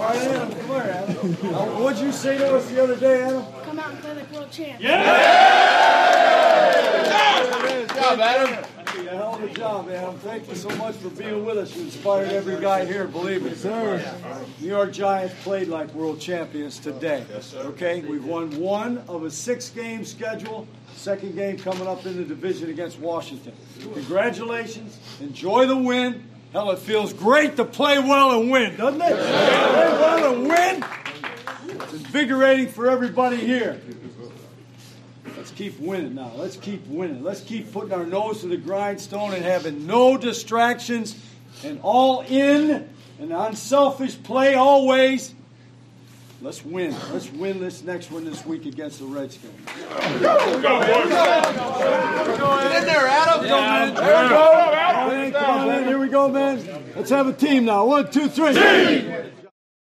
right, Adam. Come here, Adam. What'd you say to us the other day, Adam? Come out and play like world champs. Good job, Adam. A hell of a job, Adam. Thank you so much for being with us. You inspired every guy here, believe me. Sir. New York Giants played like world champions today. Yes, sir. Okay, we've won one of a 6-game schedule. Second game coming up in the division against Washington. Congratulations. Enjoy the win. Hell, it feels great to play well and win, doesn't it? Play well and win. It's invigorating for everybody here. Let's keep winning now. Let's keep winning. Let's keep putting our nose to the grindstone and having no distractions and all in and unselfish play always. Let's win. Let's win this next one this week against the Redskins. Get in there, Adam. Here we go, man. Let's have a team now. 1, 2, 3. Team!